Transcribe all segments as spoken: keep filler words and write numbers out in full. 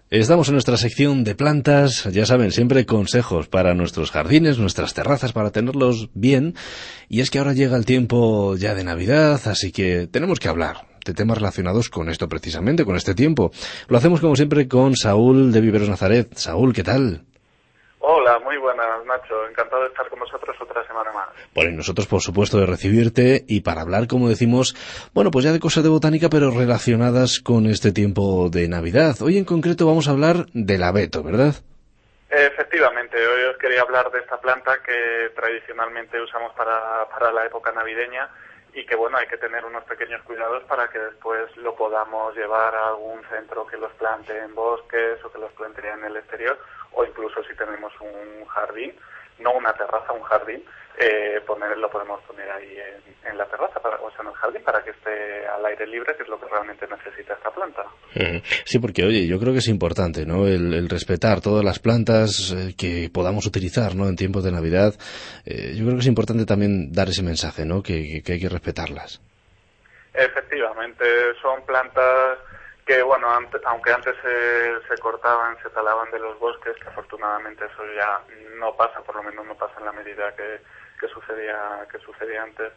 Estamos en nuestra sección de plantas, ya saben, siempre consejos para nuestros jardines, nuestras terrazas, para tenerlos bien. Y es que ahora llega el tiempo ya de Navidad, así que tenemos que hablar de temas relacionados con esto precisamente, con este tiempo. Lo hacemos como siempre con Saúl de Viveros Nazaret. Saúl, ¿qué tal? Hola, muy buenas, Nacho. Encantado de estar con vosotros otra semana más. Bueno, y nosotros, por supuesto, de recibirte y para hablar, como decimos, bueno, pues ya de cosas de botánica, pero relacionadas con este tiempo de Navidad. Hoy en concreto vamos a hablar del abeto, ¿verdad? Efectivamente, hoy os quería hablar de esta planta que tradicionalmente usamos para, para la época navideña y que, bueno, hay que tener unos pequeños cuidados para que después lo podamos llevar a algún centro que los plante en bosques o que los plante en el exterior, o incluso si tenemos un jardín, no una terraza, un jardín, eh, poner, lo podemos poner ahí en, en la terraza, para, o sea, en el jardín, para que esté al aire libre, que es lo que realmente necesita esta planta. Sí, porque, oye, yo creo que es importante, ¿no?, el, el respetar todas las plantas eh, que podamos utilizar, ¿no?, en tiempos de Navidad. Eh, yo creo que es importante también dar ese mensaje, ¿no?, que, que hay que respetarlas. Efectivamente, son plantas que, bueno, antes, aunque antes se, se cortaban, se talaban de los bosques, que afortunadamente eso ya no pasa, por lo menos no pasa en la medida que, que sucedía que sucedía antes.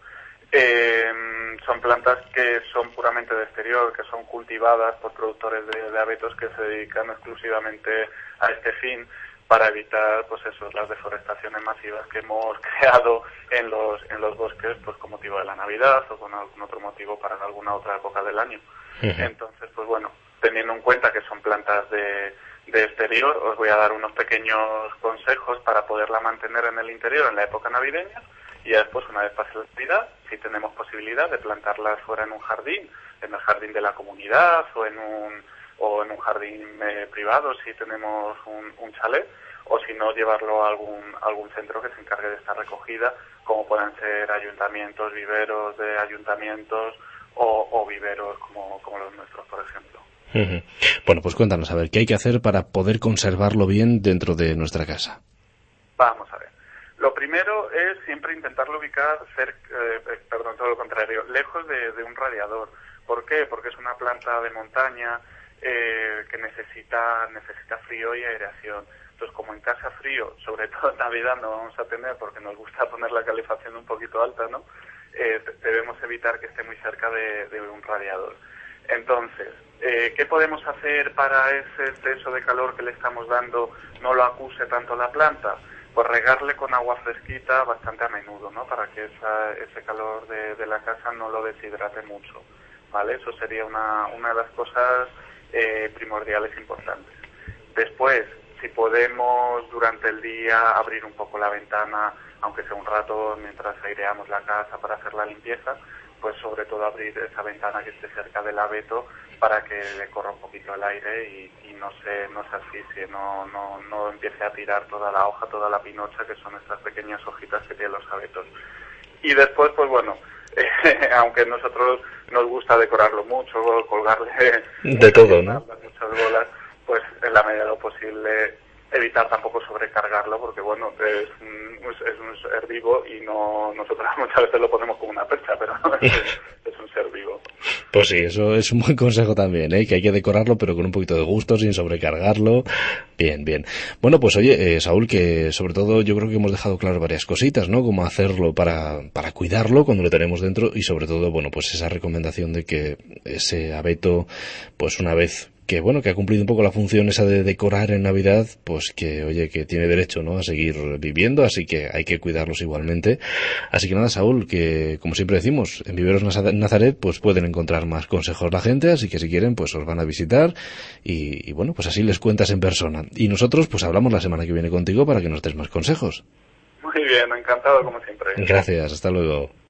Eh, son plantas que son puramente de exterior, que son cultivadas por productores de, de abetos que se dedican exclusivamente a este fin, para evitar, pues eso, las deforestaciones masivas que hemos creado en los en los bosques, pues con motivo de la Navidad o con algún otro motivo para alguna otra época del año. Uh-huh. Entonces, pues bueno, teniendo en cuenta que son plantas de, de exterior, os voy a dar unos pequeños consejos para poderla mantener en el interior en la época navideña, y ya después, una vez pase la Navidad, si tenemos posibilidad de plantarlas fuera en un jardín, en el jardín de la comunidad o en un o en un jardín eh, privado si tenemos un, un chalet, o si no, llevarlo a algún algún centro que se encargue de esta recogida, como puedan ser ayuntamientos, viveros de ayuntamientos o, o viveros como, como los nuestros, por ejemplo. Uh-huh. Bueno, pues cuéntanos, a ver, ¿qué hay que hacer para poder conservarlo bien dentro de nuestra casa? Vamos a ver. Lo primero es siempre intentarlo ubicar cerca, eh, perdón, todo lo contrario, lejos de, de un radiador. ¿Por qué? Porque es una planta de montaña, Eh, que necesita necesita frío y aireación. Entonces, como en casa frío, sobre todo en Navidad, no vamos a tener, porque nos gusta poner la calefacción un poquito alta, ¿no? Eh, debemos evitar que esté muy cerca de, de un radiador. Entonces, eh, ¿qué podemos hacer para ese exceso de calor que le estamos dando no lo acuse tanto la planta? Pues regarle con agua fresquita bastante a menudo, ¿no?, para que esa, ese calor de, de la casa no lo deshidrate mucho, ¿vale? Eso sería una, una de las cosas Eh, primordiales importantes. Después, si podemos durante el día abrir un poco la ventana, aunque sea un rato mientras aireamos la casa para hacer la limpieza, pues sobre todo abrir esa ventana que esté cerca del abeto para que le corra un poquito el aire y, y no se no se asfixie, no, no, no empiece a tirar toda la hoja, toda la pinocha, que son estas pequeñas hojitas que tienen los abetos. Y después, pues bueno, Eh, aunque nosotros nos gusta decorarlo mucho, colgarle de todo, ¿no?, muchas bolas, pues en la medida de lo posible evitar tampoco sobrecargarlo, porque bueno, es un, es un ser vivo y no nosotros muchas veces lo ponemos como una percha, pero es, es un ser vivo. Pues sí, eso es un buen consejo también, ¿eh?, que hay que decorarlo pero con un poquito de gusto, sin sobrecargarlo. Bien, bien. Bueno, pues oye, eh, Saúl, que sobre todo yo creo que hemos dejado claro varias cositas, ¿no?, cómo hacerlo para, para cuidarlo cuando lo tenemos dentro, y sobre todo, bueno, pues esa recomendación de que ese abeto, pues una vez que bueno, que ha cumplido un poco la función esa de decorar en Navidad, pues que, oye, que tiene derecho, ¿no?, a seguir viviendo, así que hay que cuidarlos igualmente. Así que nada, Saúl, que como siempre decimos, en Viveros Nazaret, pues pueden encontrar más consejos la gente, así que si quieren, pues os van a visitar y, y bueno, pues así les cuentas en persona. Y nosotros, pues hablamos la semana que viene contigo para que nos des más consejos. Muy bien, encantado como siempre. Gracias, hasta luego.